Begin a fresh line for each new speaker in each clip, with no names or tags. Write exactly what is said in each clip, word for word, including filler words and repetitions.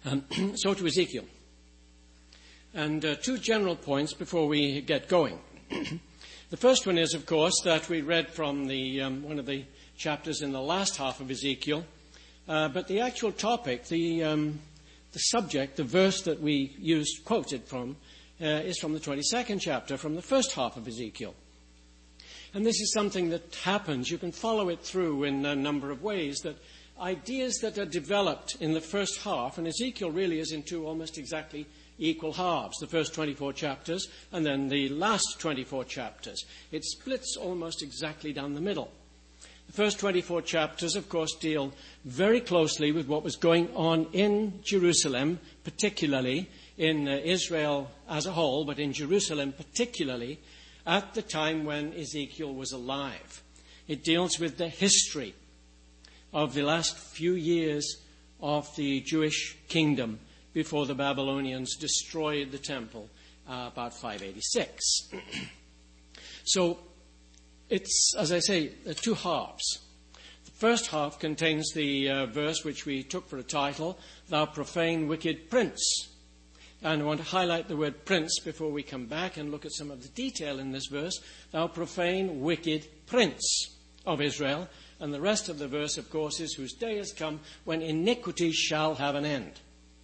Um, so to Ezekiel. And uh, two general points before we get going. The first one is, of course, that we read from the um, one of the chapters in the last half of Ezekiel. Uh, but the actual topic, the um, the subject, the verse that we used, quoted from, uh, is from the twenty-second chapter, from the first half of Ezekiel. And this is something that happens. You can follow it through in a number of ways, that ideas that are developed in the first half, and Ezekiel really is in two almost exactly equal halves, the first twenty-four chapters and then the last twenty-four chapters. It splits almost exactly down the middle. The first twenty-four chapters, of course, deal very closely with what was going on in Jerusalem, particularly in uh, Israel as a whole, but in Jerusalem particularly, at the time when Ezekiel was alive. It deals with the history of the last few years of the Jewish kingdom before the Babylonians destroyed the temple uh, about five eighty-six. So it's, as I say, uh, two halves. The first half contains the uh, verse which we took for a title, "Thou profane wicked prince." And I want to highlight the word prince before we come back and look at some of the detail in this verse. "Thou profane wicked prince of Israel." And the rest of the verse, of course, is, "Whose day has come when iniquity shall have an end."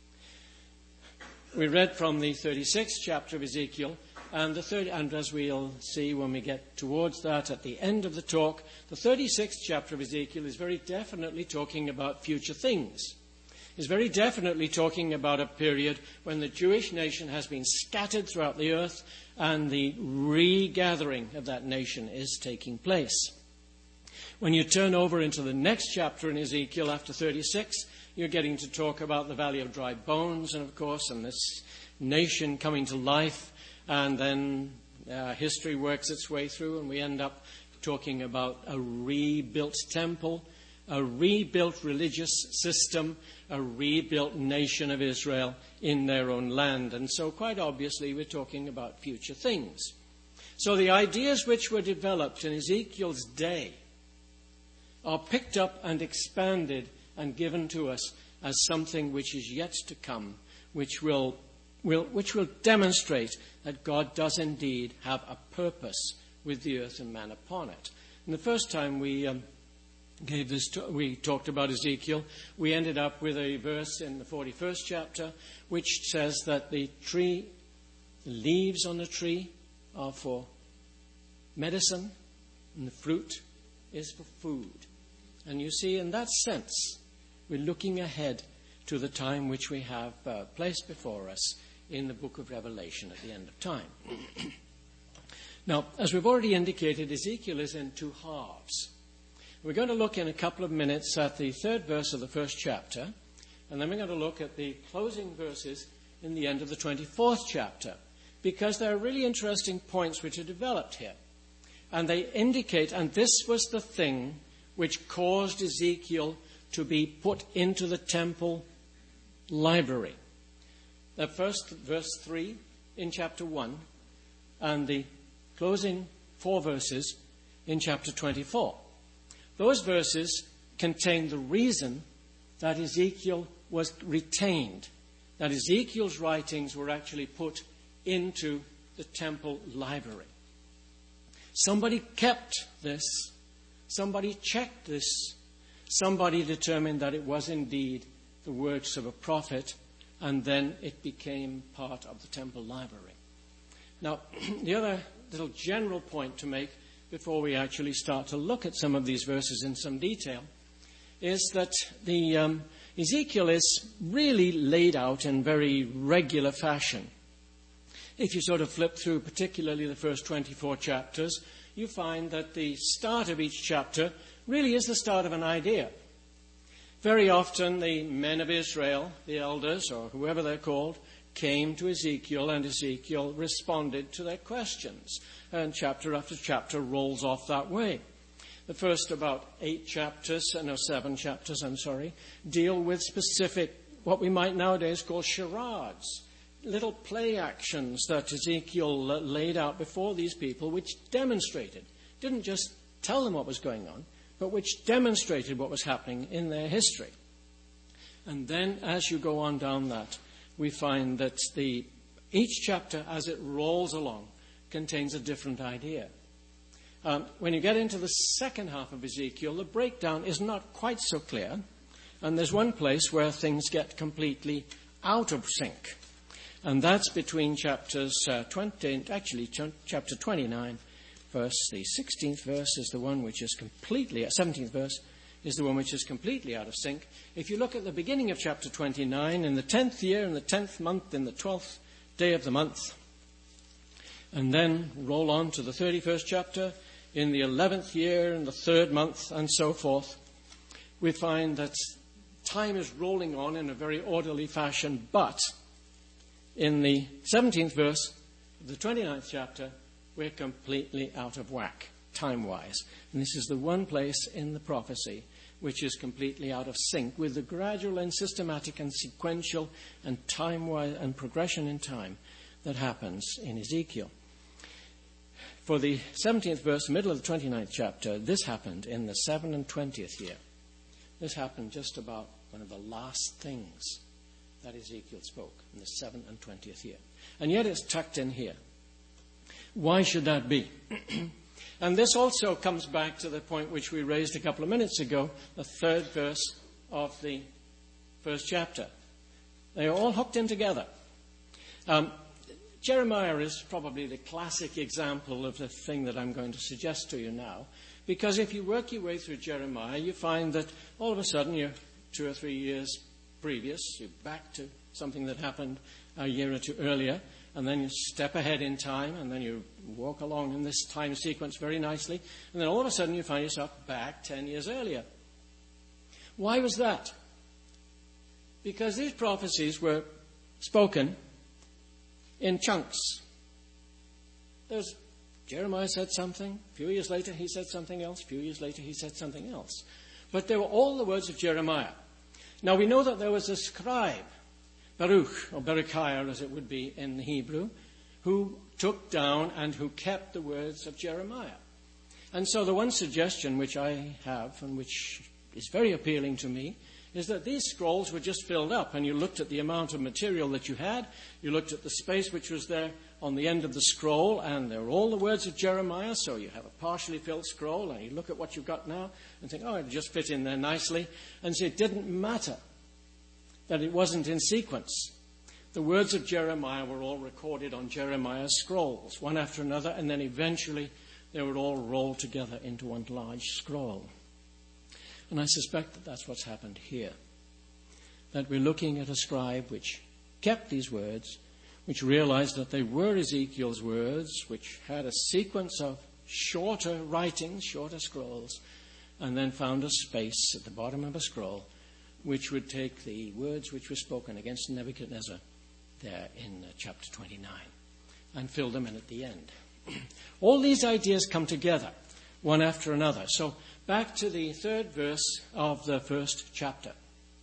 We read from the thirty-sixth chapter of Ezekiel, and the third, and as we'll see when we get towards that at the end of the talk, the thirty-sixth chapter of Ezekiel is very definitely talking about future things. It's very definitely talking about a period when the Jewish nation has been scattered throughout the earth and the regathering of that nation is taking place. When you turn over into the next chapter in Ezekiel after thirty-six, you're getting to talk about the valley of dry bones, and of course, and this nation coming to life, and then uh, history works its way through, and we end up talking about a rebuilt temple, a rebuilt religious system, a rebuilt nation of Israel in their own land. And so quite obviously we're talking about future things. So the ideas which were developed in Ezekiel's day are picked up and expanded and given to us as something which is yet to come, which will, will, which will demonstrate that God does indeed have a purpose with the earth and man upon it. And the first time we um, gave this, to, we talked about Ezekiel, we ended up with a verse in the forty-first chapter, which says that the tree, the leaves on the tree are for medicine, and the fruit is for food. And you see, in that sense, we're looking ahead to the time which we have uh, placed before us in the book of Revelation at the end of time. Now, as we've already indicated, Ezekiel is in two halves. We're going to look in a couple of minutes at the third verse of the first chapter, and then we're going to look at the closing verses in the end of the twenty-fourth chapter, because there are really interesting points which are developed here. And they indicate, and this was the thing which caused Ezekiel to be put into the temple library. The first, verse three in chapter one, and the closing four verses in chapter twenty-four. Those verses contain the reason that Ezekiel was retained, that Ezekiel's writings were actually put into the temple library. Somebody kept this. Somebody checked this. Somebody determined that it was indeed the works of a prophet, and then it became part of the temple library. Now, the other little general point to make before we actually start to look at some of these verses in some detail is that the um, Ezekiel is really laid out in very regular fashion. If you sort of flip through particularly the first twenty-four chapters, you find that the start of each chapter really is the start of an idea. Very often the men of Israel, the elders, or whoever they're called, came to Ezekiel, and Ezekiel responded to their questions. And chapter after chapter rolls off that way. The first about eight chapters, no, seven chapters, I'm sorry, deal with specific, what we might nowadays call charades, little play actions that Ezekiel laid out before these people, which demonstrated, didn't just tell them what was going on, but which demonstrated what was happening in their history. And then as you go on down that, we find that the each chapter, as it rolls along, contains a different idea. Um, when you get into the second half of Ezekiel, the breakdown is not quite so clear. And there's one place where things get completely out of sync. And that's between chapters uh, twenty, actually ch- chapter twenty-nine, verse, the sixteenth verse is the one which is completely, seventeenth verse is the one which is completely out of sync. If you look at the beginning of chapter twenty-nine, in the tenth year, in the tenth month, in the twelfth day of the month, and then roll on to the thirty-first chapter, in the eleventh year, in the third month, and so forth, we find that time is rolling on in a very orderly fashion, but in the seventeenth verse of the twenty-ninth chapter, we're completely out of whack, time-wise. And this is the one place in the prophecy which is completely out of sync with the gradual and systematic and sequential and time-wise and progression in time that happens in Ezekiel. For the seventeenth verse, middle of the twenty-ninth chapter, this happened in the seven and twentieth year. This happened just about one of the last things that Ezekiel spoke in the seventh and twentieth year. And yet it's tucked in here. Why should that be? And this also comes back to the point which we raised a couple of minutes ago, the third verse of the first chapter. They are all hooked in together. Um, Jeremiah is probably the classic example of the thing that I'm going to suggest to you now. Because if you work your way through Jeremiah, you find that all of a sudden you're two or three years previous, you're back to something that happened a year or two earlier, and then you step ahead in time, and then you walk along in this time sequence very nicely, and then all of a sudden you find yourself back ten years earlier. Why was that? Because these prophecies were spoken in chunks. There's Jeremiah said something, a few years later he said something else, a few years later he said something else. But they were all the words of Jeremiah. Now we know that there was a scribe, Baruch, or Berechiah as it would be in Hebrew, who took down and who kept the words of Jeremiah. And so the one suggestion which I have, and which is very appealing to me, is that these scrolls were just filled up, and you looked at the amount of material that you had, you looked at the space which was there on the end of the scroll, and there were all the words of Jeremiah, so you have a partially filled scroll, and you look at what you've got now and think, oh, it just fit in there nicely. And so it didn't matter that it wasn't in sequence. The words of Jeremiah were all recorded on Jeremiah's scrolls, one after another, and then eventually they were all rolled together into one large scroll. And I suspect that that's what's happened here. That we're looking at a scribe which kept these words, which realized that they were Ezekiel's words, which had a sequence of shorter writings, shorter scrolls, and then found a space at the bottom of a scroll which would take the words which were spoken against Nebuchadnezzar there in uh, chapter twenty-nine and fill them in at the end. All these ideas come together, one after another. So back to the third verse of the first chapter.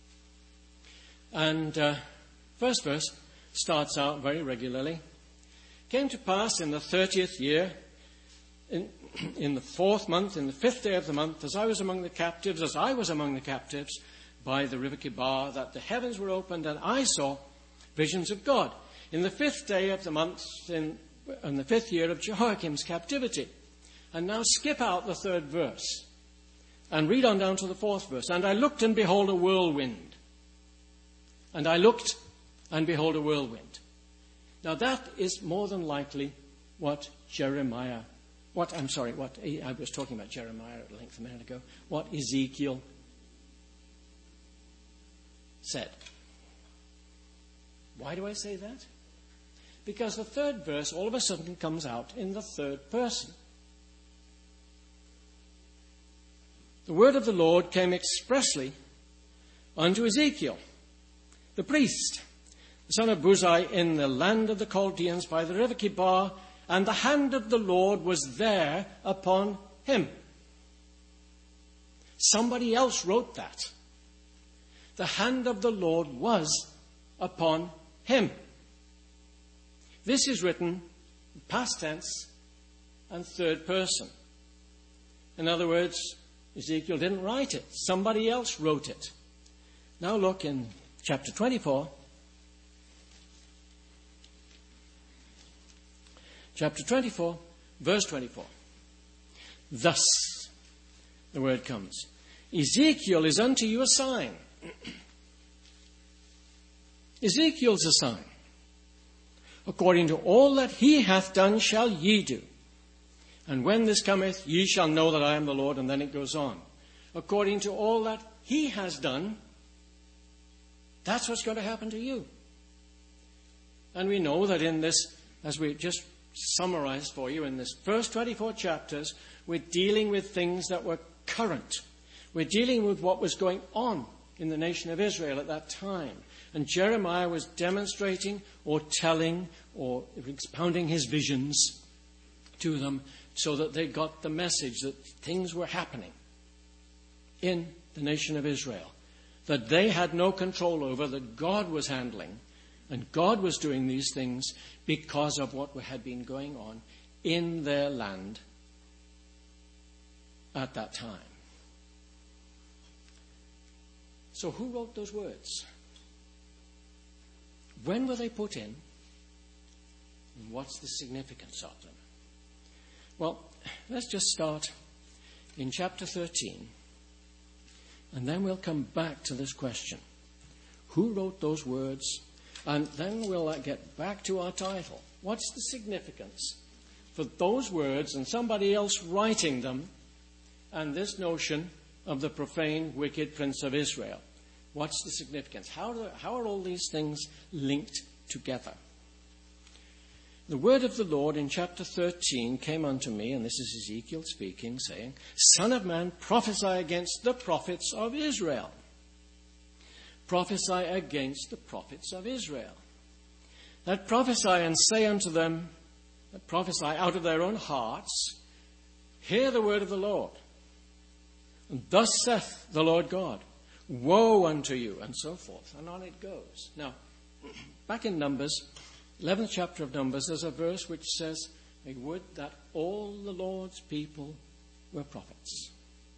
And uh, first verse starts out very regularly. Came to pass in the thirtieth year, in, in the fourth month, in the fifth day of the month, as I was among the captives, as I was among the captives by the river Kibar, that the heavens were opened, and I saw visions of God. In the fifth day of the month, in, in the fifth year of Jehoiakim's captivity. And now skip out the third verse and read on down to the fourth verse. And I looked, and behold, a whirlwind. And I looked, and behold, a whirlwind. Now that is more than likely what Jeremiah, what, I'm sorry, what, I was talking about Jeremiah at length a minute ago, what Ezekiel said. Why do I say that? Because the third verse all of a sudden comes out in the third person. The word of the Lord came expressly unto Ezekiel, the priest, the son of Buzi, in the land of the Chaldeans by the river Kibar, and the hand of the Lord was there upon him. Somebody else wrote that. The hand of the Lord was upon him. This is written past tense and third person. In other words, Ezekiel didn't write it. Somebody else wrote it. Now look in chapter twenty-four. Chapter twenty-four, verse twenty-four. Thus, the word comes, Ezekiel is unto you a sign. Ezekiel's a sign. According to all that he hath done shall ye do. And when this cometh, ye shall know that I am the Lord. And then it goes on. According to all that he has done, that's what's going to happen to you. And we know that in this, as we just summarized for you, in this first twenty-four chapters, we're dealing with things that were current. We're dealing with what was going on in the nation of Israel at that time. And Jeremiah was demonstrating or telling or expounding his visions to them so that they got the message that things were happening in the nation of Israel, that they had no control over, that God was handling, and God was doing these things because of what had been going on in their land at that time. So who wrote those words? When were they put in? And what's the significance of them? Well, let's just start in chapter thirteen. And then we'll come back to this question. Who wrote those words? And then we'll get back to our title. What's the significance for those words and somebody else writing them and this notion of the profane, wicked prince of Israel? What's the significance? How, do, how are all these things linked together? The word of the Lord in chapter thirteen came unto me, and this is Ezekiel speaking, saying, Son of man, prophesy against the prophets of Israel. Prophesy against the prophets of Israel. That prophesy and say unto them, that prophesy out of their own hearts, hear the word of the Lord. And thus saith the Lord God, woe unto you, and so forth. And on it goes. Now, back in Numbers, eleventh chapter of Numbers, there's a verse which says, I would that all the Lord's people were prophets.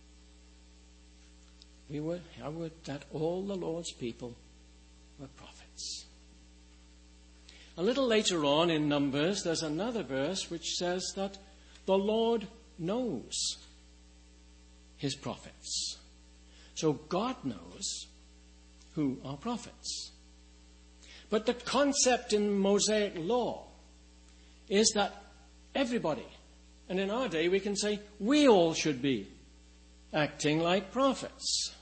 We would, I would that all the Lord's people were prophets. A little later on in Numbers, there's another verse which says that the Lord knows his prophets. So God knows who are prophets. But the concept in Mosaic law is that everybody, and in our day we can say we all should be acting like prophets.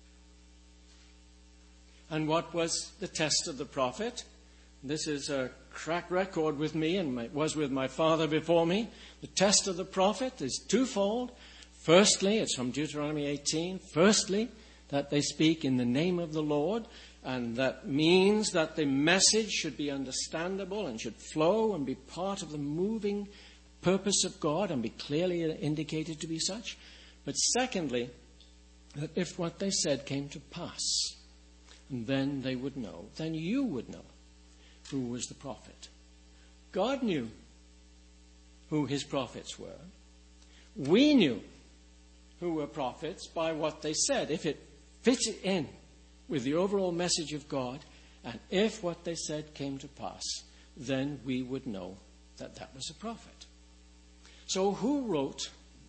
And what was the test of the prophet? This is a track record with me and my, was with my father before me. The test of the prophet is twofold. Firstly, it's from Deuteronomy eighteen. Firstly, that they speak in the name of the Lord, and that means that the message should be understandable and should flow and be part of the moving purpose of God and be clearly indicated to be such. But secondly, that if what they said came to pass, then they would know, then you would know who was the prophet. God knew who his prophets were. We knew who were prophets by what they said, if it fitted in with the overall message of God, and if what they said came to pass, then we would know that that was a prophet. So who wrote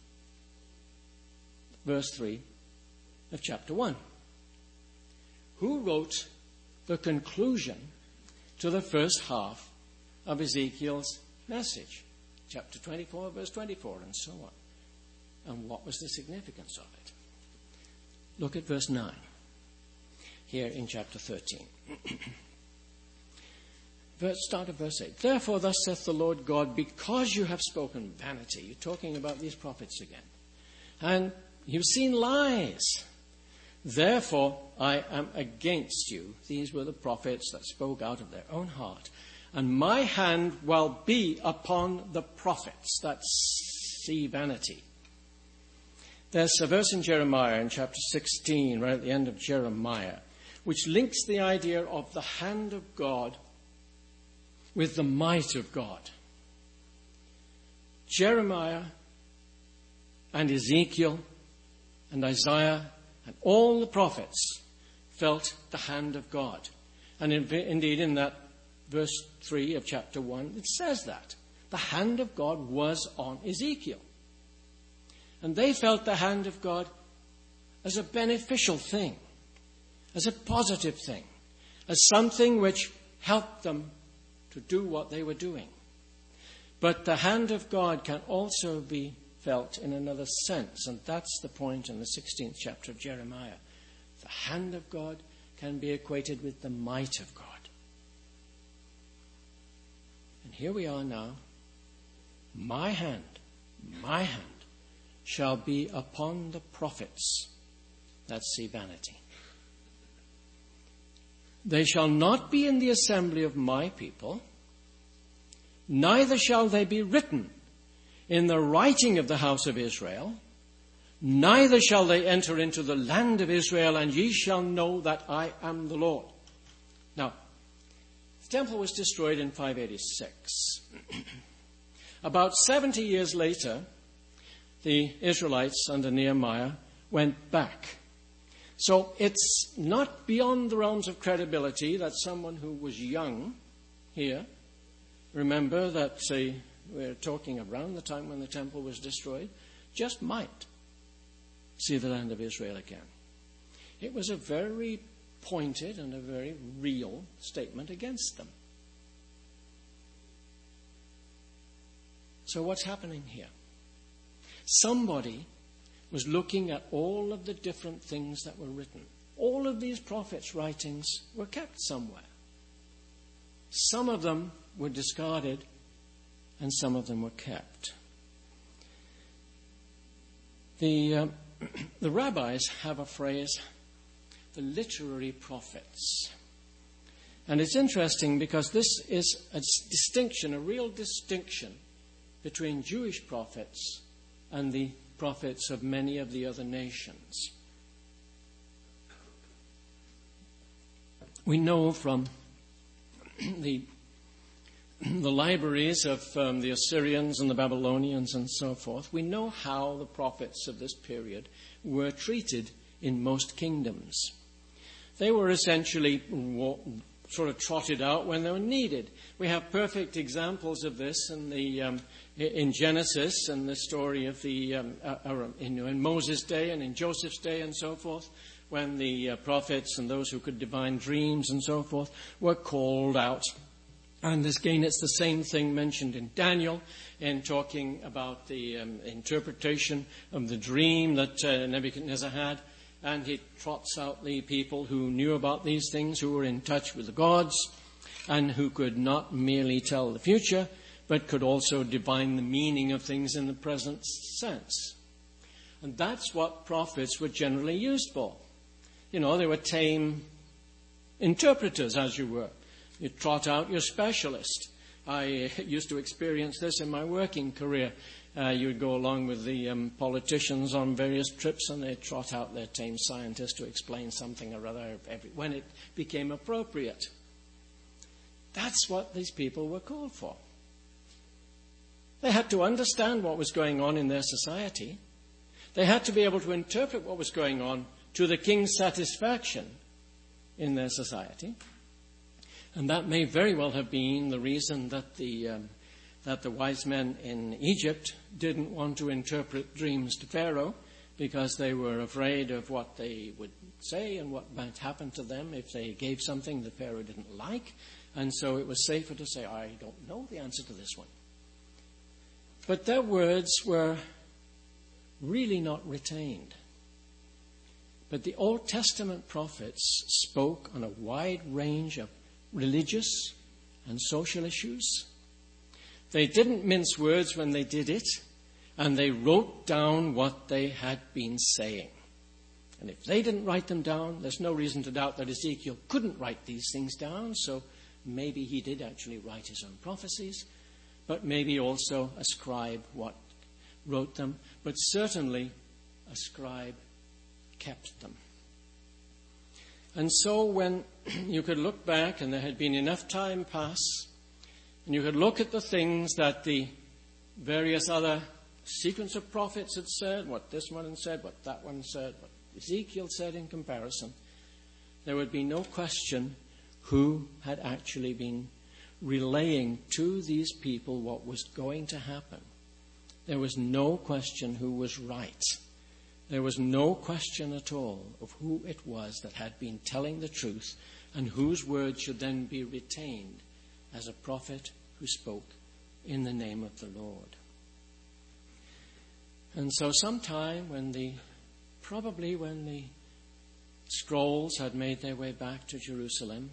verse three of chapter one? Who wrote the conclusion to the first half of Ezekiel's message? Chapter twenty-four, verse twenty-four, and so on. And what was the significance of it? Look at verse nine here in chapter thirteen. Verse, start of verse eight. Therefore, thus saith the Lord God, because you have spoken vanity, you're talking about these prophets again, and you've seen lies. Therefore, I am against you. These were the prophets that spoke out of their own heart. And my hand will be upon the prophets that see vanity. There's a verse in Jeremiah in chapter sixteen, right at the end of Jeremiah, which links the idea of the hand of God with the might of God. Jeremiah and Ezekiel and Isaiah and all the prophets felt the hand of God. And in, indeed, in that verse three of chapter one, it says that. The hand of God was on Ezekiel. And they felt the hand of God as a beneficial thing, as a positive thing, as something which helped them to do what they were doing. But the hand of God can also be felt in another sense, and that's the point in the sixteenth chapter of Jeremiah. The hand of God can be equated with the might of God. And here we are now. My hand, my hand, shall be upon the prophets that see vanity. They shall not be in the assembly of my people, neither shall they be written in the writing of the house of Israel, neither shall they enter into the land of Israel, and ye shall know that I am the Lord. Now, the temple was destroyed in five eighty-six. About seventy years later, the Israelites under Nehemiah went back. So it's not beyond the realms of credibility that someone who was young here, remember that say, we're talking around the time when the temple was destroyed, just might see the land of Israel again. It was a very pointed and a very real statement against them. So what's happening here? Somebody was looking at all of the different things that were written. All of these prophets' writings were kept somewhere. Some of them were discarded and some of them were kept. The, uh, the rabbis have a phrase, the literary prophets. And it's interesting because this is a distinction, a real distinction between Jewish prophets and the prophets of many of the other nations. We know from the, the libraries of um, the Assyrians and the Babylonians and so forth, we know how the prophets of this period were treated in most kingdoms. They were essentially sort of trotted out when they were needed. We have perfect examples of this in the um, in Genesis and the story of the um, uh, uh, in, in Moses' day and in Joseph's day and so forth, when the uh, prophets and those who could divine dreams and so forth were called out. And again, it's the same thing mentioned in Daniel in talking about the um, interpretation of the dream that uh, Nebuchadnezzar had. And he trots out the people who knew about these things, who were in touch with the gods, and who could not merely tell the future, but could also divine the meaning of things in the present sense. And that's what prophets were generally used for. You know, they were tame interpreters, as you were. You trot out your specialist. I used to experience this in my working career. Uh, you would go along with the um, politicians on various trips, and they'd trot out their tame scientist to explain something or other every, when it became appropriate. That's what these people were called for. They had to understand what was going on in their society. They had to be able to interpret what was going on to the king's satisfaction in their society. And that may very well have been the reason that the um, that the wise men in Egypt didn't want to interpret dreams to Pharaoh, because they were afraid of what they would say and what might happen to them if they gave something that Pharaoh didn't like. And so it was safer to say, I don't know the answer to this one. But their words were really not retained. But the Old Testament prophets spoke on a wide range of religious and social issues. They didn't mince words when they did it, and they wrote down what they had been saying. And if they didn't write them down, there's no reason to doubt that Ezekiel couldn't write these things down, so maybe he did actually write his own prophecies, but maybe also a scribe what wrote them, but certainly a scribe kept them. And so when you could look back, and there had been enough time pass, and you could look at the things that the various other sequence of prophets had said, what this one said, what that one said, what Ezekiel said in comparison, there would be no question who had actually been relaying to these people what was going to happen. There was no question who was right. There was no question at all of who it was that had been telling the truth and whose word should then be retained as a prophet who spoke in the name of the Lord. And so sometime when the, probably when the scrolls had made their way back to Jerusalem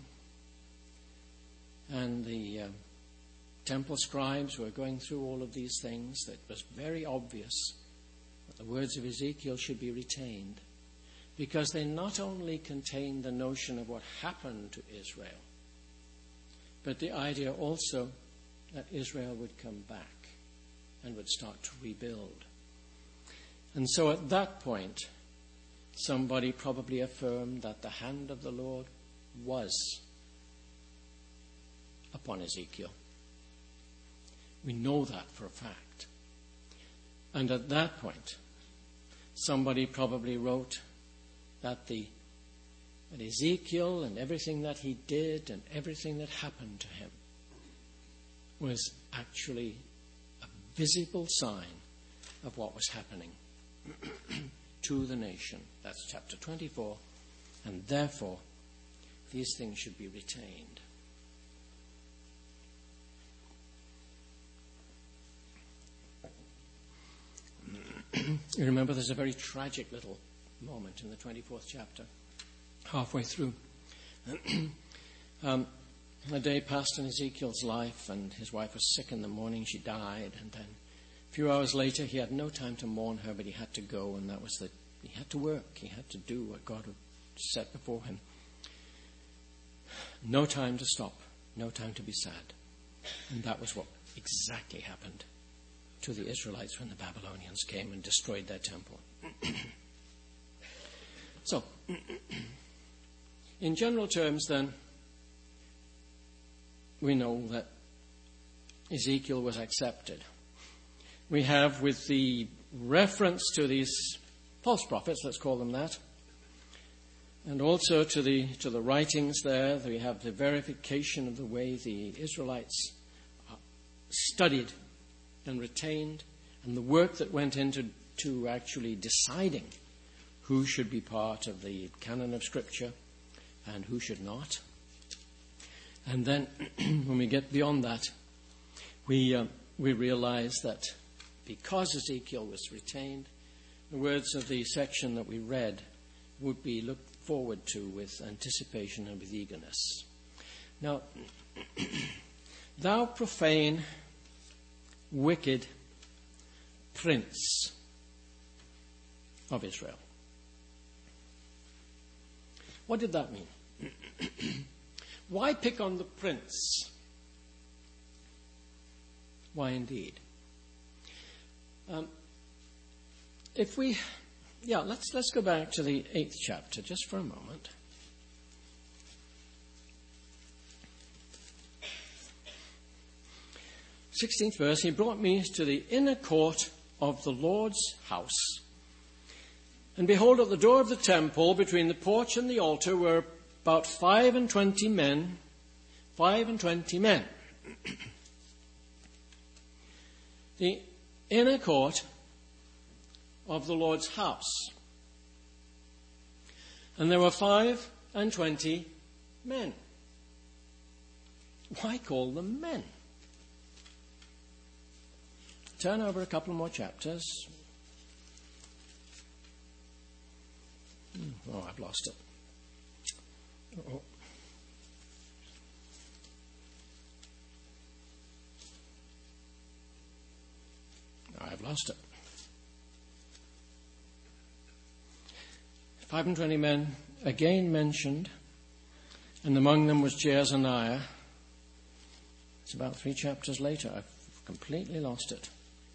and the uh, temple scribes were going through all of these things, it was very obvious that the words of Ezekiel should be retained, because they not only contained the notion of what happened to Israel, but the idea also that Israel would come back and would start to rebuild. And so at that point, somebody probably affirmed that the hand of the Lord was upon Ezekiel. We know that for a fact. And at that point, somebody probably wrote that the that Ezekiel and everything that he did and everything that happened to him was actually a visible sign of what was happening to the nation. That's chapter twenty-four. And therefore, these things should be retained. You remember there's a very tragic little moment in the twenty-fourth chapter, halfway through. um, a day passed in Ezekiel's life, and his wife was sick in the morning. She died, and then a few hours later, he had no time to mourn her, but he had to go, and that was that he had to work. He had to do what God had set before him. No time to stop, no time to be sad. And that was what exactly happened to the Israelites when the Babylonians came and destroyed their temple. So, in general terms then, we know that Ezekiel was accepted. We have, with the reference to these false prophets, let's call them that, and also to the to the writings there, we have the verification of the way the Israelites studied and retained, and the work that went into to actually deciding who should be part of the canon of Scripture and who should not. And then when we get beyond that, we uh, we realize that because Ezekiel was retained, the words of the section that we read would be looked forward to with anticipation and with eagerness. Now, thou profane, wicked prince of Israel. What did that mean? Why pick on the prince? Why indeed? Um, if we, yeah, let's let's go back to the eighth chapter just for a moment. Sixteenth verse. He brought me to the inner court of the Lord's house, and behold, at the door of the temple, between the porch and the altar, were about five and twenty men. Five and twenty men. The inner court of the Lord's house. And there were five and twenty men. Why call them men? Turn over a couple more chapters. Oh, I've lost it. Oh. I've lost it. Five and twenty men again mentioned, and among them was Jaazaniah. It's about three chapters later. I've completely lost it.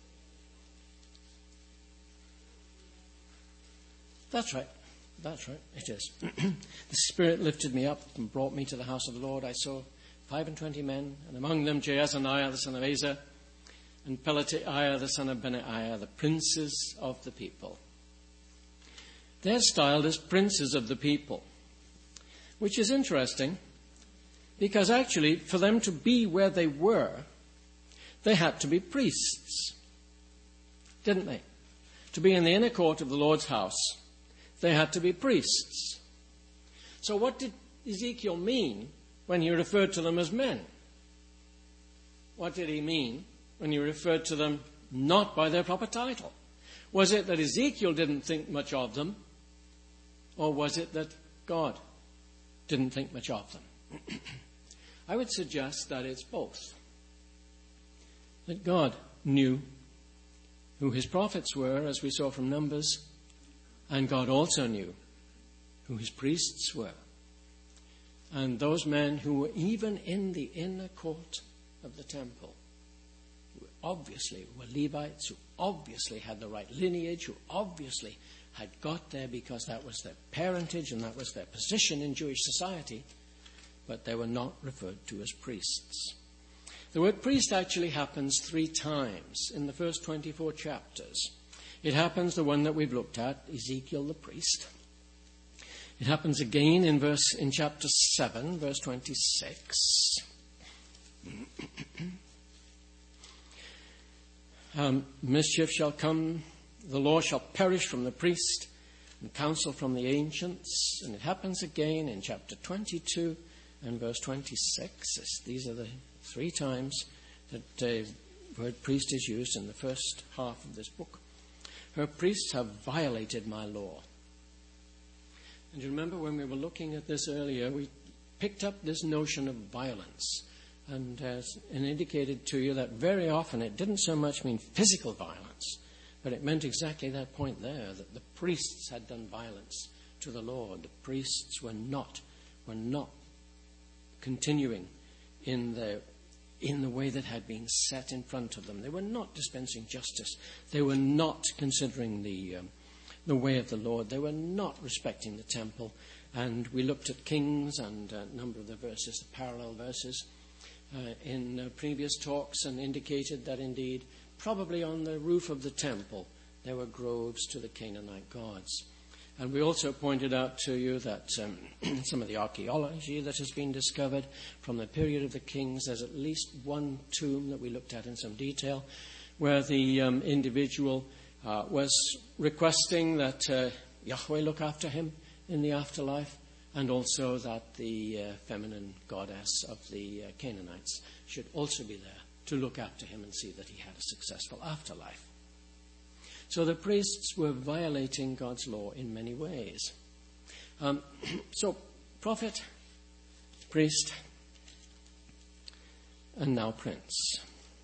That's right. That's right. It is. The Spirit lifted me up and brought me to the house of the Lord. I saw five and twenty men, and among them Jaazaniah the son of Asa, and Pelatiah the son of Benaiah, the princes of the people. They're styled as princes of the people. which is interesting because actually for them to be where they were, they had to be priests, didn't they? To be in the inner court of the Lord's house, they had to be priests. So what did Ezekiel mean when he referred to them as men? What did he mean when he referred to them not by their proper title? Was it that Ezekiel didn't think much of them, or was it that God didn't think much of them? I would suggest that it's both. That God knew who his prophets were, as we saw from Numbers, and God also knew who his priests were. And those men who were even in the inner court of the temple, who obviously were Levites, who obviously had the right lineage, who obviously had got there because that was their parentage and that was their position in Jewish society, but they were not referred to as priests. The word priest actually happens three times in the first twenty-four chapters. It happens, the one that we've looked at, Ezekiel the priest. It happens again in verse in chapter seven, verse twenty-six. um, mischief shall come, the law shall perish from the priest, and counsel from the ancients. And it happens again in chapter twenty-two and verse twenty-six. These are the three times that the uh, word priest is used in the first half of this book. Her priests have violated my law. And you remember when we were looking at this earlier, we picked up this notion of violence and, uh, and indicated to you that very often it didn't so much mean physical violence, but it meant exactly that point there, that the priests had done violence to the Lord. The priests were not, were not continuing in the in the way that had been set in front of them. They were not dispensing justice. They were not considering the um, the way of the Lord. They were not respecting the temple. And we looked at Kings and a number of the verses, the parallel verses, uh, in uh, previous talks, and indicated that indeed, probably on the roof of the temple, there were groves to the Canaanite gods. And we also pointed out to you that um, some of the archaeology that has been discovered from the period of the kings, there's at least one tomb that we looked at in some detail, where the um, individual uh, was requesting that uh, Yahweh look after him in the afterlife, and also that the uh, feminine goddess of the uh, Canaanites should also be there to look after him and see that he had a successful afterlife. So the priests were violating God's law in many ways. Um, so, prophet, priest, and now prince.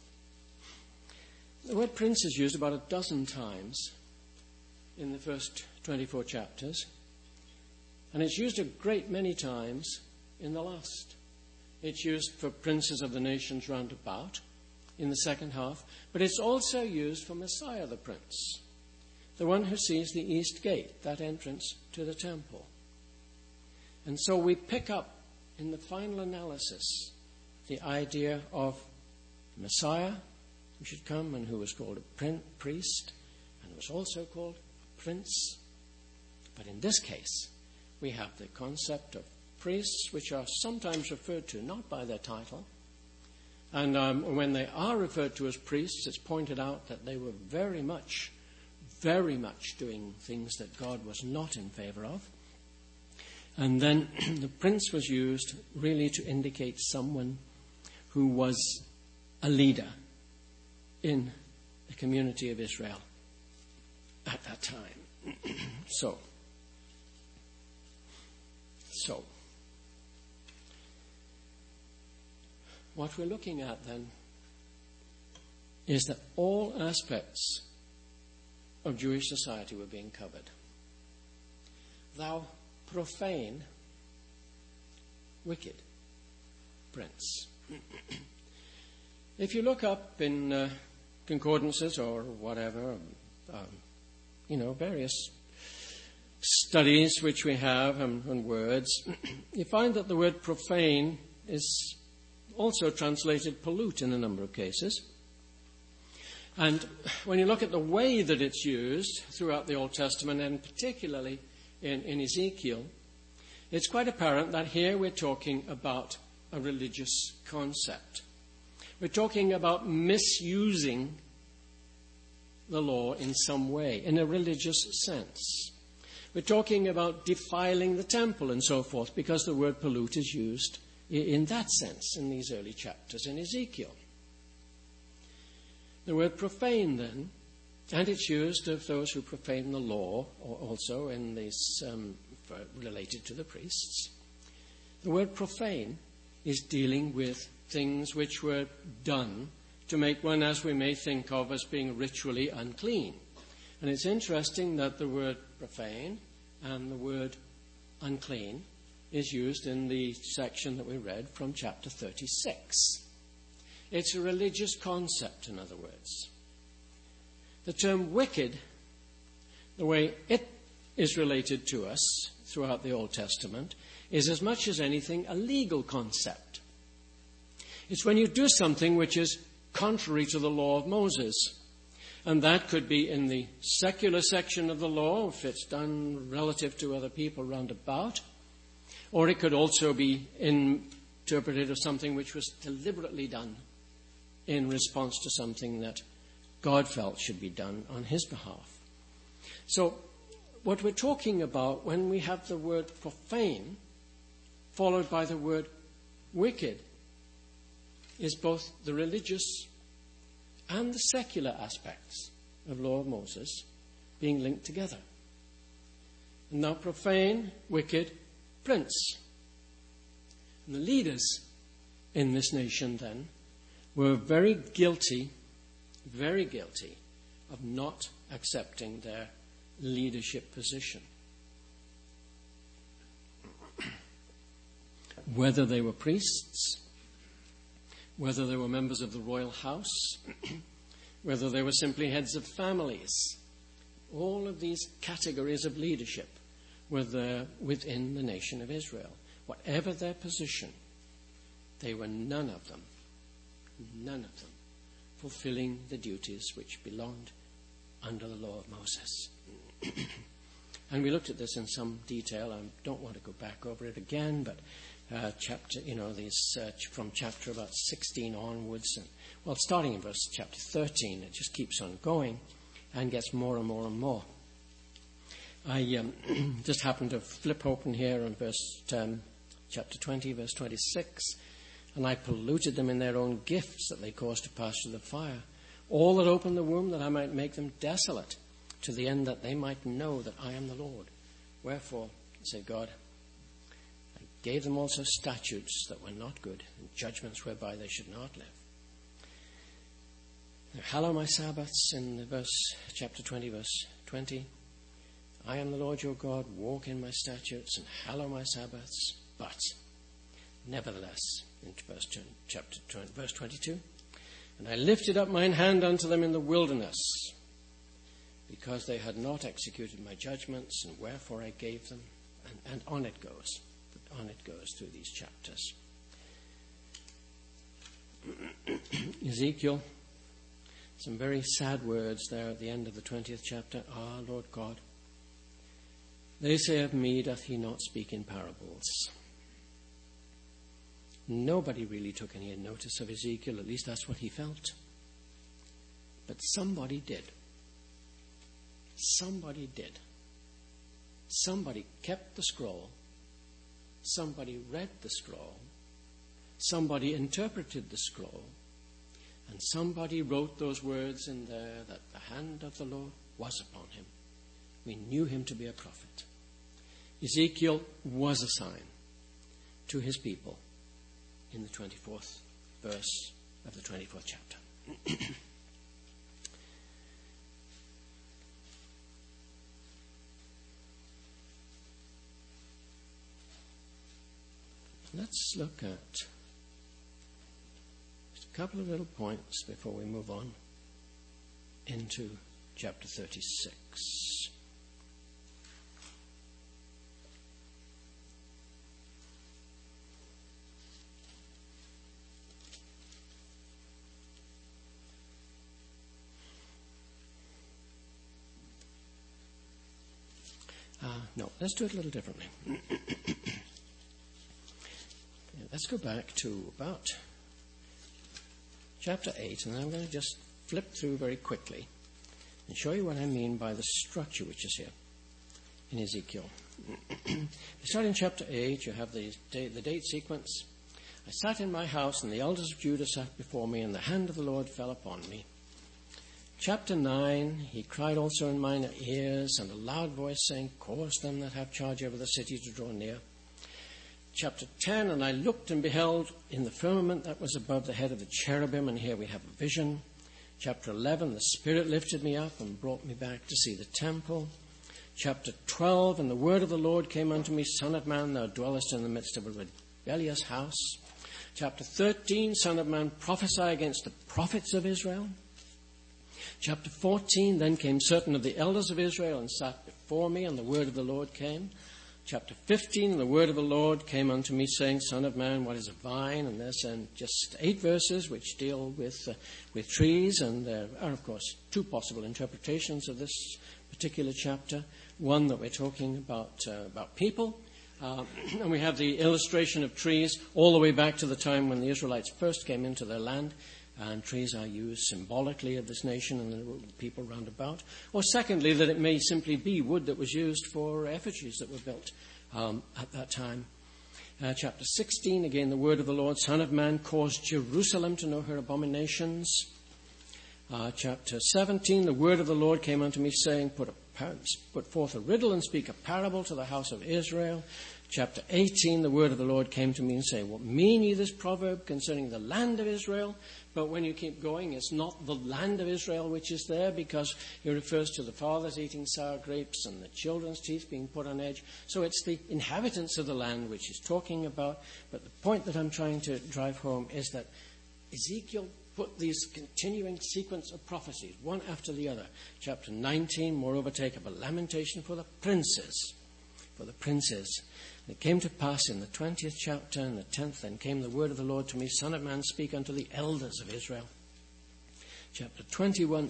The word prince is used about a dozen times in the first twenty-four chapters, and it's used a great many times in the last. It's used for princes of the nations round about in the second half, but it's also used for Messiah the Prince, the one who sees the east gate, that entrance to the temple. And so we pick up in the final analysis the idea of Messiah who should come and who was called a priest and was also called a prince. But in this case, we have the concept of priests, which are sometimes referred to not by their title. And um, when they are referred to as priests, it's pointed out that they were very much, very much doing things that God was not in favor of. And then the prince was used really to indicate someone who was a leader in the community of Israel at that time. so, so. What we're looking at then is that all aspects of Jewish society were being covered. Thou profane, wicked prince. If you look up in uh, concordances or whatever, um, you know, various studies which we have and, and words, you find that the word profane is also translated pollute in a number of cases. And when you look at the way that it's used throughout the Old Testament, and particularly in, in Ezekiel, it's quite apparent that here we're talking about a religious concept. We're talking about misusing the law in some way, in a religious sense. We're talking about defiling the temple and so forth, because the word pollute is used in that sense in these early chapters in Ezekiel. The word profane, then, and it's used of those who profane the law, or also in this um, related to the priests. The word profane is dealing with things which were done to make one, as we may think of, as being ritually unclean. And it's interesting that the word profane and the word unclean is used in the section that we read from chapter thirty-six. It's a religious concept, in other words. The term wicked, the way it is related to us throughout the Old Testament, is as much as anything a legal concept. It's when you do something which is contrary to the law of Moses. And that could be in the secular section of the law, if it's done relative to other people round about. Or it could also be interpreted as something which was deliberately done in response to something that God felt should be done on his behalf. So what we're talking about when we have the word profane followed by the word wicked is both the religious and the secular aspects of law of Moses being linked together. And now profane, wicked, prince. And the leaders in this nation then were very guilty, very guilty of not accepting their leadership position. Whether they were priests, whether they were members of the royal house, whether they were simply heads of families, all of these categories of leadership were there within the nation of Israel. Whatever their position, they were none of them, none of them, fulfilling the duties which belonged under the law of Moses. And we looked at this in some detail. I don't want to go back over it again, but uh, chapter, you know, these uh, from chapter about sixteen onwards, and well, starting in verse chapter thirteen, it just keeps on going and gets more and more and more. I um, just happened to flip open here on verse um, chapter twenty, verse twenty-six, and I polluted them in their own gifts that they caused to pass through the fire. All that opened the womb, that I might make them desolate, to the end that they might know that I am the Lord. Wherefore, said God, I gave them also statutes that were not good, and judgments whereby they should not live. Now, hallow my Sabbaths in the verse, chapter twenty, verse twenty. I am the Lord your God, walk in my statutes and hallow my Sabbaths. But, nevertheless, in verse, chapter twenty, verse twenty-two, and I lifted up mine hand unto them in the wilderness, because they had not executed my judgments, and wherefore I gave them. And, and on it goes. On it goes through these chapters. Ezekiel, some very sad words there at the end of the twentieth chapter. Ah, Lord God, they say of me, doth he not speak in parables? Nobody really took any notice of Ezekiel, at least that's what he felt. But somebody did. Somebody did. Somebody kept the scroll. Somebody read the scroll. Somebody interpreted the scroll. And somebody wrote those words in there that the hand of the Lord was upon him. We knew him to be a prophet. Ezekiel was a sign to his people in the twenty-fourth verse of the twenty-fourth chapter. Let's look at just a couple of little points before we move on into chapter thirty-six. Uh, no, let's do it a little differently. let's go back to about chapter eight, and I'm going to just flip through very quickly and show you what I mean by the structure which is here in Ezekiel. You start in chapter eight, you have the date, the date sequence. I sat in my house, and the elders of Judah sat before me, and the hand of the Lord fell upon me. Chapter nine, he cried also in mine ears, and a loud voice saying, cause them that have charge over the city to draw near. Chapter ten, and I looked and beheld in the firmament that was above the head of the cherubim, and here we have a vision. Chapter eleven, the Spirit lifted me up and brought me back to see the temple. Chapter twelve, and the word of the Lord came unto me, Son of man, thou dwellest in the midst of a rebellious house. Chapter thirteen, Son of man, prophesy against the prophets of Israel. Chapter fourteen, then came certain of the elders of Israel and sat before me, and the word of the Lord came. Chapter fifteen, the word of the Lord came unto me, saying, Son of man, what is a vine? And there's um, just eight verses which deal with uh, with trees, and there are, of course, two possible interpretations of this particular chapter. One that we're talking about uh, about people, uh, and we have the illustration of trees all the way back to the time when the Israelites first came into their land. And trees are used symbolically of this nation and the people round about. Or secondly, that it may simply be wood that was used for effigies that were built um, at that time. Uh, chapter sixteen, again, the word of the Lord, Son of man, cause Jerusalem to know her abominations. Uh, chapter seventeen, the word of the Lord came unto me, saying, put, a par- put forth a riddle and speak a parable to the house of Israel. Chapter eighteen, the word of the Lord came to me and saying, what mean ye this proverb concerning the land of Israel? But when you keep going, it's not the land of Israel which is there, because it refers to the fathers eating sour grapes and the children's teeth being put on edge. So it's the inhabitants of the land which is talking about. But the point that I'm trying to drive home is that Ezekiel put these continuing sequence of prophecies, one after the other. Chapter nineteen, moreover, take up a lamentation for the princes, for the princes. It came to pass in the twentieth chapter and the tenth, then came the word of the Lord to me, Son of man, speak unto the elders of Israel. Chapter twenty-one,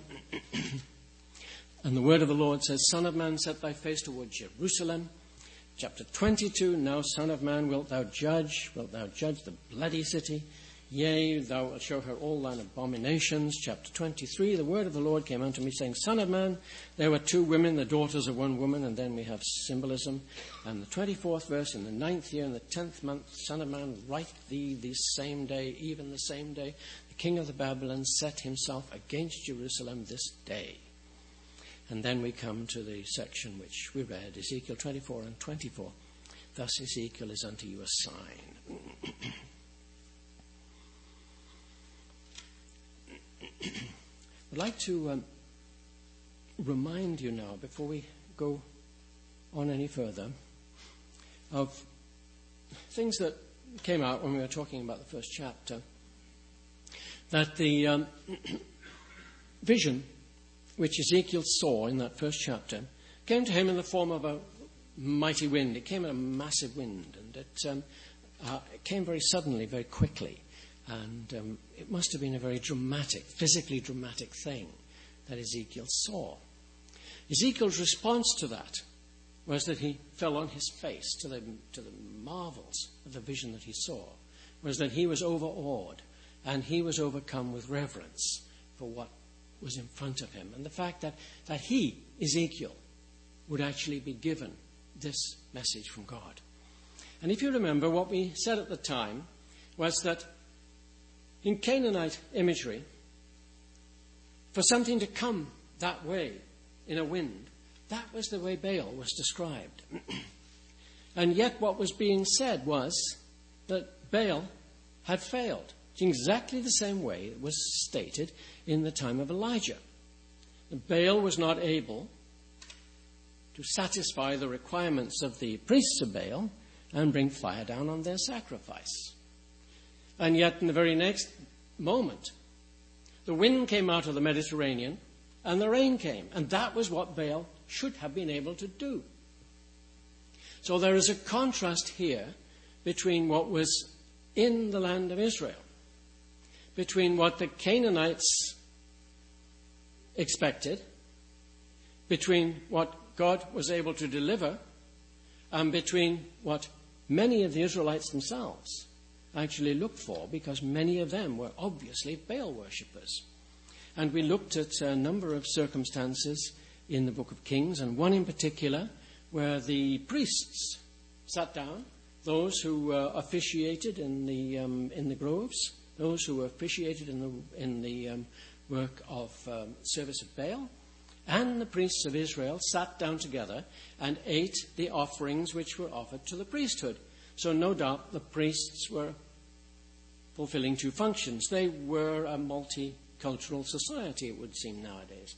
and the word of the Lord says, Son of man, set thy face toward Jerusalem. Chapter twenty-two, now, Son of man, wilt thou judge, wilt thou judge the bloody city? Yea, thou wilt show her all thine abominations. Chapter twenty-three, the word of the Lord came unto me, saying, Son of man, there were two women, the daughters of one woman, and then we have symbolism. And the twenty-fourth verse, in the ninth year, in the tenth month, Son of man, write thee this same day, even the same day, the king of the Babylons set himself against Jerusalem this day. And then we come to the section which we read, Ezekiel twenty-four and twenty-four. Thus Ezekiel is unto you a sign. I'd like to um, remind you now, before we go on any further, of things that came out when we were talking about the first chapter, that the um, vision which Ezekiel saw in that first chapter came to him in the form of a mighty wind. It came in a massive wind, and it, um, uh, it came very suddenly, very quickly. And um, it must have been a very dramatic, physically dramatic thing that Ezekiel saw. Ezekiel's response to that was that he fell on his face to the, to the marvels of the vision that he saw, was that he was overawed and he was overcome with reverence for what was in front of him. And the fact that, that he, Ezekiel, would actually be given this message from God. And if you remember, what we said at the time was that in Canaanite imagery, for something to come that way in a wind, that was the way Baal was described. And yet what was being said was that Baal had failed in exactly the same way it was stated in the time of Elijah. Baal was not able to satisfy the requirements of the priests of Baal and bring fire down on their sacrifice. And yet, in the very next moment, the wind came out of the Mediterranean and the rain came. And that was what Baal should have been able to do. So there is a contrast here between what was in the land of Israel, between what the Canaanites expected, between what God was able to deliver, and between what many of the Israelites themselves actually look for, because many of them were obviously Baal worshippers. And we looked at a number of circumstances in the book of Kings, and one in particular where the priests sat down, those who uh, officiated in the um, in the groves, those who officiated in the in the um, work of um, service of Baal, and the priests of Israel sat down together and ate the offerings which were offered to the priesthood. So no doubt the priests were fulfilling two functions. They were a multicultural society, it would seem nowadays.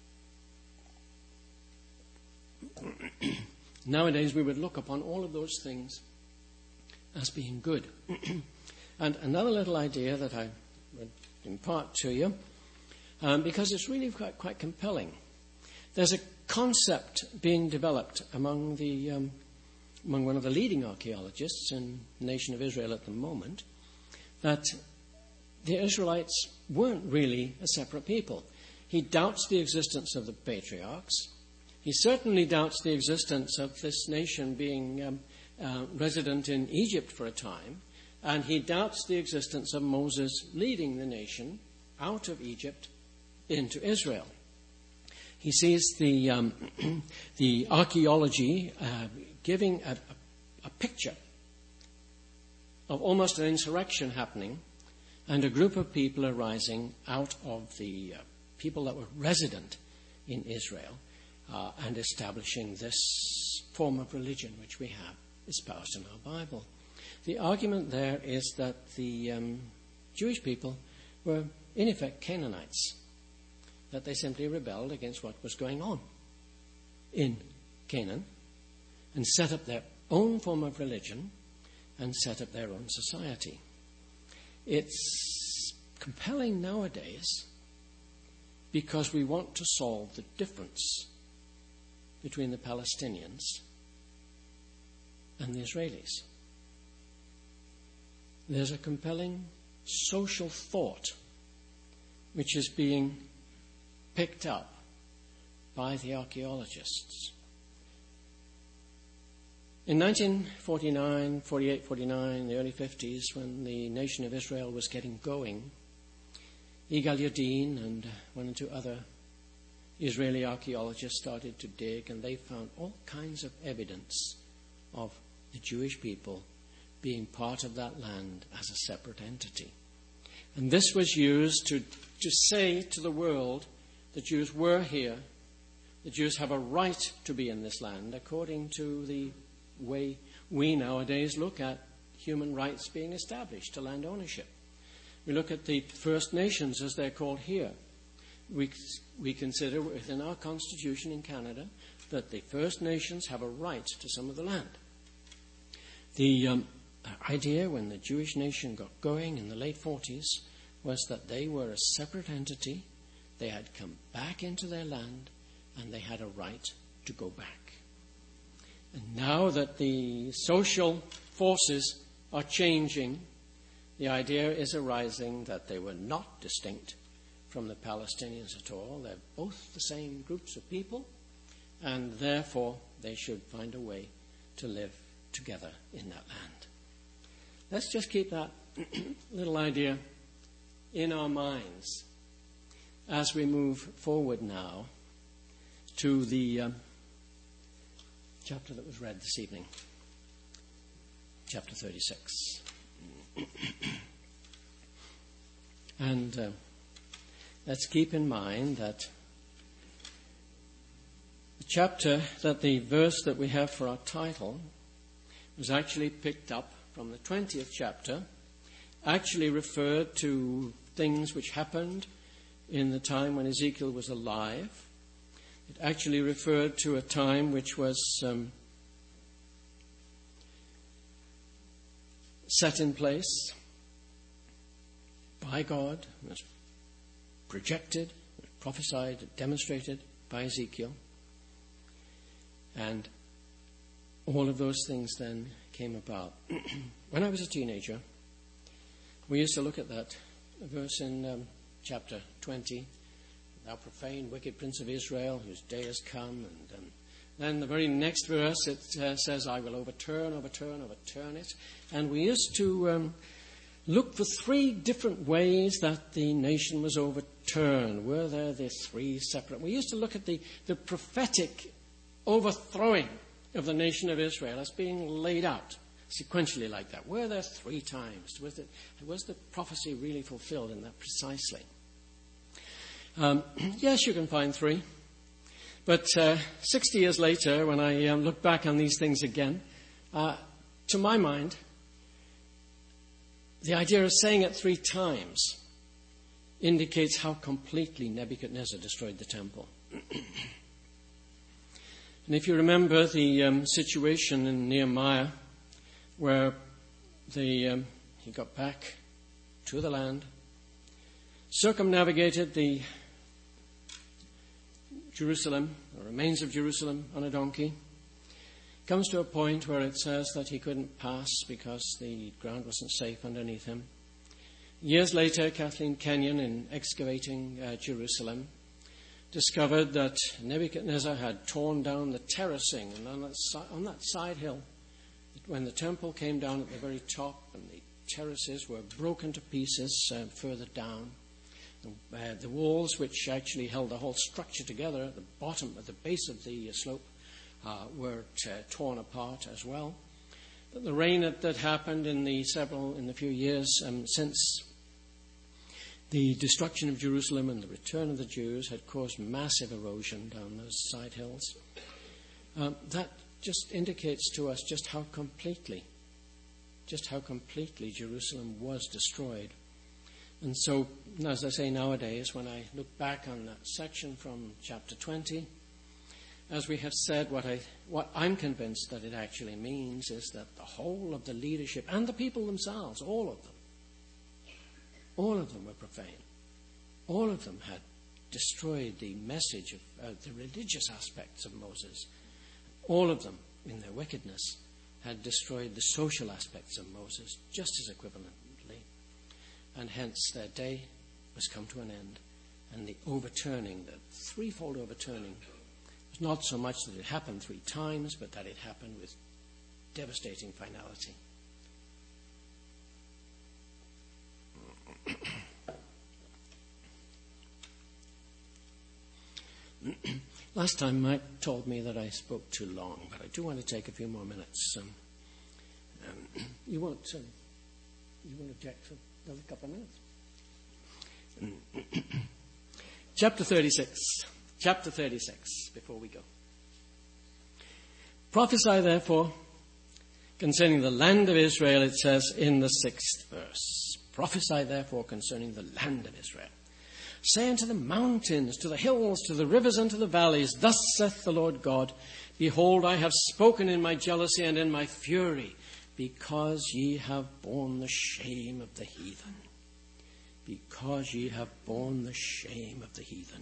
Nowadays we would look upon all of those things as being good. And another little idea that I would impart to you, um, because it's really quite, quite compelling. There's a concept being developed among the um, among one of the leading archaeologists in the nation of Israel at the moment, that the Israelites weren't really a separate people. He doubts the existence of the patriarchs. He certainly doubts the existence of this nation being um, uh, resident in Egypt for a time, and he doubts the existence of Moses leading the nation out of Egypt into Israel. He sees the um, the archaeology uh, giving a, a, a picture of almost an insurrection happening, and a group of people arising out of the uh, people that were resident in Israel uh, and establishing this form of religion which we have espoused in our Bible. The argument there is that the um, Jewish people were in effect Canaanites, that they simply rebelled against what was going on in Canaan and set up their own form of religion and set up their own society. It's compelling nowadays because we want to solve the difference between the Palestinians and the Israelis. There's a compelling social thought which is being picked up by the archaeologists. In nineteen forty-nine, forty-eight, forty-nine, the early fifties, when the nation of Israel was getting going, Yigal Yadin and one or two other Israeli archaeologists started to dig, and they found all kinds of evidence of the Jewish people being part of that land as a separate entity. And this was used to, to say to the world, the Jews were here, the Jews have a right to be in this land, according to the way we nowadays look at human rights being established to land ownership. We look at the First Nations, as they're called here. We, we consider within our constitution in Canada that the First Nations have a right to some of the land. The um, idea when the Jewish nation got going in the late forties was that they were a separate entity, they had come back into their land, and they had a right to go back. And now that the social forces are changing, the idea is arising that they were not distinct from the Palestinians at all. They're both the same groups of people, and therefore they should find a way to live together in that land. Let's just keep that little idea in our minds as we move forward now to the um, chapter that was read this evening, chapter thirty-six. And uh, let's keep in mind that the chapter, that the verse that we have for our title was actually picked up from the twentieth chapter, actually referred to things which happened in the time when Ezekiel was alive. It actually referred to a time which was um, set in place by God, was projected, was prophesied, demonstrated by Ezekiel. And all of those things then came about. When I was a teenager, we used to look at that verse in um, chapter twenty, "Thou profane, wicked prince of Israel, whose day has come." And um, then the very next verse, it uh, says, "I will overturn, overturn, overturn it." And we used to um, looked for three different ways that the nation was overturned. Were there the three separate? We used to look at the, the prophetic overthrowing of the nation of Israel as being laid out sequentially like that. Were there three times? Was, it, was the prophecy really fulfilled in that precisely? Um, yes, you can find three. But uh, sixty years later, when I um, look back on these things again, uh, to my mind, the idea of saying it three times indicates how completely Nebuchadnezzar destroyed the temple. And if you remember the um, situation in Nehemiah, where the, um, he got back to the land, circumnavigated the Jerusalem, the remains of Jerusalem on a donkey, comes to a point where it says that he couldn't pass because the ground wasn't safe underneath him. Years later, Kathleen Kenyon, in excavating uh, Jerusalem, discovered that Nebuchadnezzar had torn down the terracing, and on that, si- on that side hill, when the temple came down at the very top and the terraces were broken to pieces uh, further down, uh, the walls which actually held the whole structure together at the bottom, at the base of the uh, slope, uh, were t- uh, torn apart as well. But the rain that, that happened in the several, in the few years um, since the destruction of Jerusalem and the return of the Jews had caused massive erosion down those side hills. Um, that just indicates to us just how completely, just how completely Jerusalem was destroyed. And so, as I say nowadays, when I look back on that section from chapter twenty, as we have said, what, I, what I'm convinced that it actually means is that the whole of the leadership and the people themselves, all of them, all of them were profane. All of them had destroyed the message of uh, the religious aspects of Moses. All of them, in their wickedness, had destroyed the social aspects of Moses just as equivalently. And hence their day was come to an end. And the overturning, the threefold overturning, was not so much that it happened three times, but that it happened with devastating finality. Last time Mike told me that I spoke too long, but I do want to take a few more minutes. Um, um, you won't um, you won't object for another couple of minutes? Chapter thirty-six. Chapter thirty-six, before we go. Prophesy, therefore, concerning the land of Israel, it says in the sixth verse. Prophesy, therefore, concerning the land of Israel. Say unto the mountains, to the hills, to the rivers, and to the valleys, thus saith the Lord God, behold, I have spoken in my jealousy and in my fury, because ye have borne the shame of the heathen. Because ye have borne the shame of the heathen.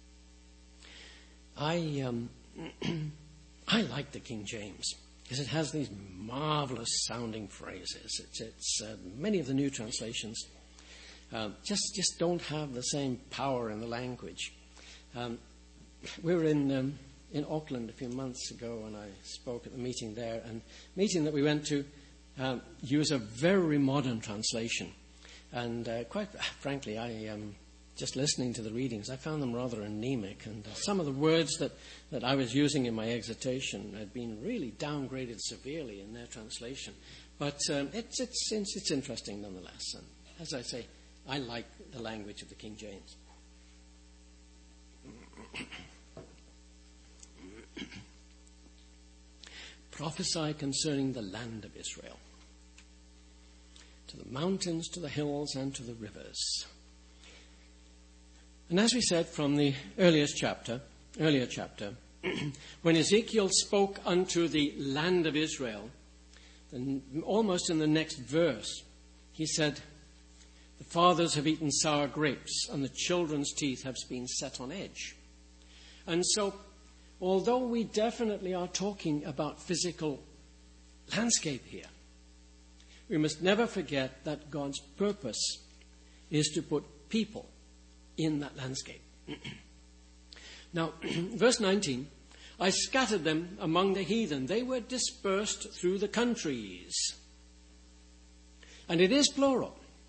I um, I like the King James, because it has these marvelous sounding phrases. It's, it's uh, many of the new translations uh, just just don't have the same power in the language. Um, we were in um, in Auckland a few months ago, and I spoke at the meeting there. And the meeting that we went to um, used a very modern translation, and uh, quite frankly, I um, just listening to the readings, I found them rather anemic, and uh, some of the words that, that I was using in my exhortation had been really downgraded severely in their translation. But um, it's, it's, it's, it's interesting nonetheless. And as I say, I like the language of the King James. Prophesy concerning the land of Israel, to the mountains, to the hills, and to the rivers. And as we said from the earliest chapter, earlier chapter, when Ezekiel spoke unto the land of Israel, then almost in the next verse, he said, the fathers have eaten sour grapes, and the children's teeth have been set on edge. And so, although we definitely are talking about physical landscape here, we must never forget that God's purpose is to put people in that landscape. Now, verse nineteen, I scattered them among the heathen. They were dispersed through the countries. And it is plural.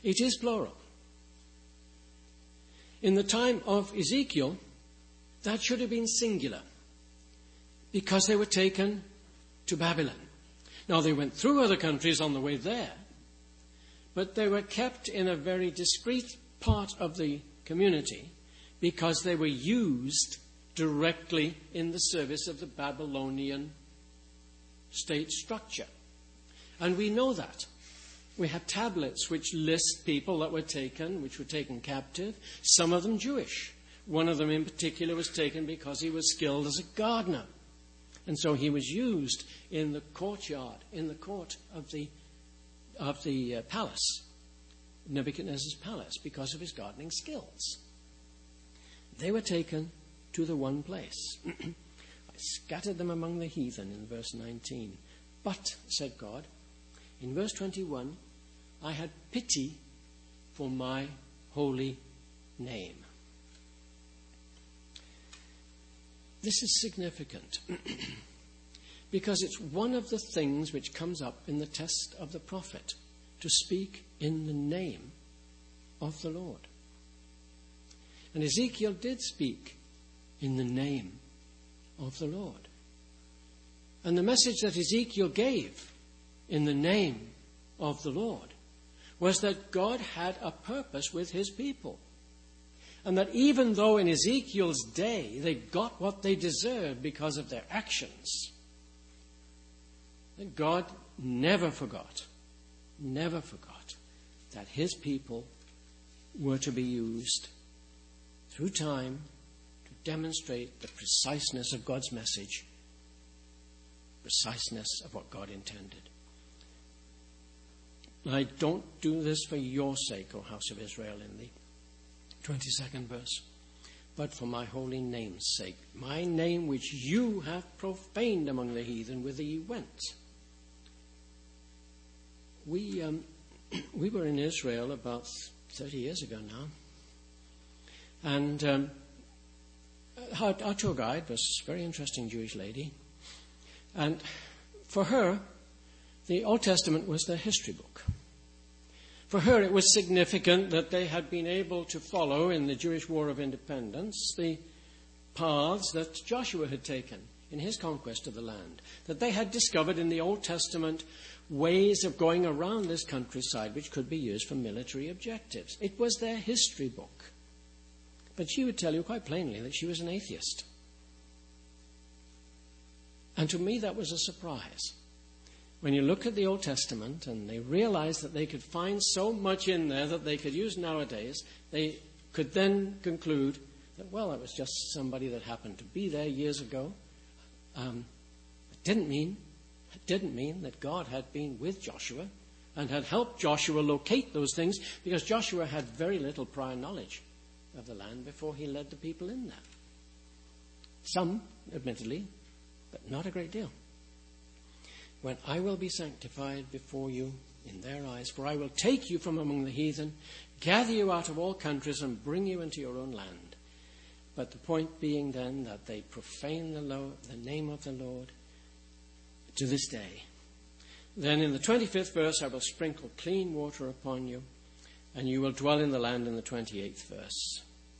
It is plural. In the time of Ezekiel, that should have been singular, because they were taken to Babylon. Now, they went through other countries on the way there, but they were kept in a very discreet part of the community because they were used directly in the service of the Babylonian state structure. And we know that. We have tablets which list people that were taken, which were taken captive, some of them Jewish. One of them in particular was taken because he was skilled as a gardener. And so he was used in the courtyard, in the court of the, of the uh, palace, Nebuchadnezzar's palace, because of his gardening skills. They were taken to the one place. I scattered them among the heathen in verse nineteen. But, said God, in verse twenty-one, I had pity for my holy name. This is significant because it's one of the things which comes up in the test of the prophet, to speak in the name of the Lord. And Ezekiel did speak in the name of the Lord. And the message that Ezekiel gave in the name of the Lord was that God had a purpose with his people. And that even though in Ezekiel's day they got what they deserved because of their actions, that God never forgot, never forgot that his people were to be used through time to demonstrate the preciseness of God's message, preciseness of what God intended. I don't do this for your sake, O house of Israel, in the twenty-second verse, but for my holy name's sake, my name which you have profaned among the heathen, whither ye went. We um, we were in Israel about thirty years ago now, and um, our, our tour guide was a very interesting Jewish lady, and for her, the Old Testament was their history book. For her, it was significant that they had been able to follow in the Jewish War of Independence the paths that Joshua had taken in his conquest of the land, that they had discovered in the Old Testament ways of going around this countryside which could be used for military objectives. It was their history book. But she would tell you quite plainly that she was an atheist. And to me, that was a surprise. When you look at the Old Testament and they realized that they could find so much in there that they could use nowadays, they could then conclude that, well, that was just somebody that happened to be there years ago. Um, it didn't mean, it didn't mean that God had been with Joshua and had helped Joshua locate those things, because Joshua had very little prior knowledge of the land before he led the people in there. Some, admittedly, but not a great deal. When I will be sanctified before you in their eyes, for I will take you from among the heathen, gather you out of all countries, and bring you into your own land. But the point being then that they profane the, Lord, the name of the Lord to this day. Then in the twenty-fifth verse, I will sprinkle clean water upon you, and you will dwell in the land, in the twenty-eighth verse.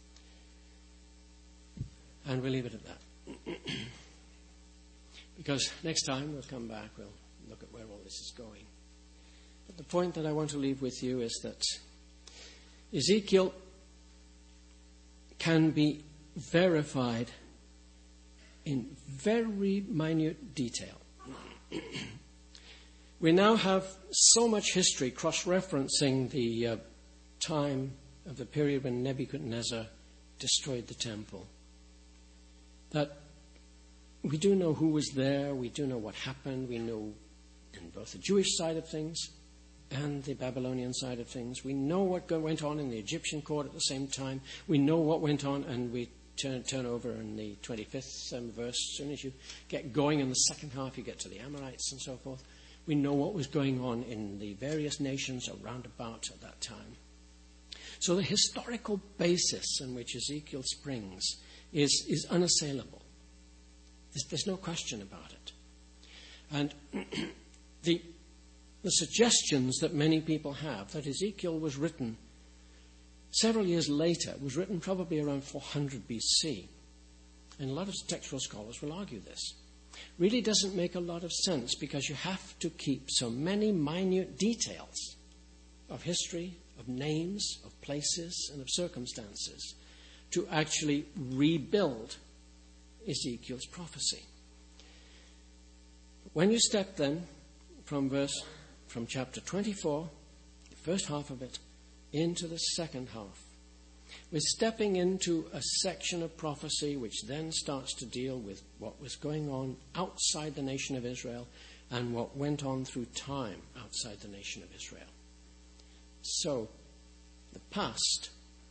And we'll leave it at that. Because next time we'll come back, we'll look at where all this is going. But the point that I want to leave with you is that Ezekiel can be verified in very minute detail. We now have so much history cross-referencing the uh, time of the period when Nebuchadnezzar destroyed the temple that we do know who was there, we do know what happened, we know in both the Jewish side of things and the Babylonian side of things. We know what went on in the Egyptian court at the same time. We know what went on, and we turn, turn over in the twenty-fifth um, verse. As soon as you get going in the second half, you get to the Amorites and so forth. We know what was going on in the various nations around about at that time. So the historical basis on which Ezekiel springs is, is unassailable. There's, there's no question about it. And the the suggestions that many people have that Ezekiel was written several years later, was written probably around four hundred B C. And a lot of textual scholars will argue this. Really doesn't make a lot of sense because you have to keep so many minute details of history, of names, of places, and of circumstances to actually rebuild Ezekiel's prophecy. When you step then from verse, from chapter twenty-four, the first half of it, into the second half, we're stepping into a section of prophecy which then starts to deal with what was going on outside the nation of Israel and what went on through time outside the nation of Israel. So, the past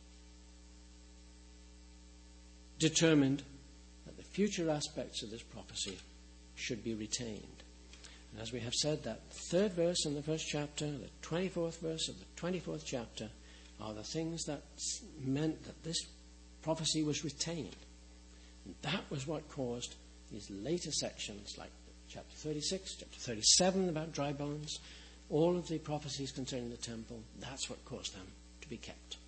determined that the future aspects of this prophecy should be retained. And as we have said, that third verse in the first chapter, the twenty-fourth verse of the twenty-fourth chapter, are the things that meant that this prophecy was retained. And that was what caused these later sections, like chapter thirty-six, chapter thirty-seven about dry bones, all of the prophecies concerning the temple. That's what caused them to be kept.